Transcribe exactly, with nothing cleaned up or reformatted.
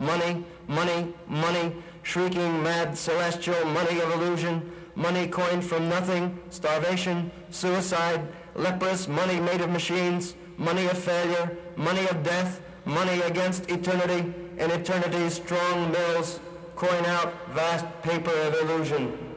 money, money, money, shrieking, mad, celestial, money of illusion, money coined from nothing, starvation, suicide, leprous, money made of machines, money of failure, money of death, money against eternity, and eternity's strong mills, coin out vast paper of illusion.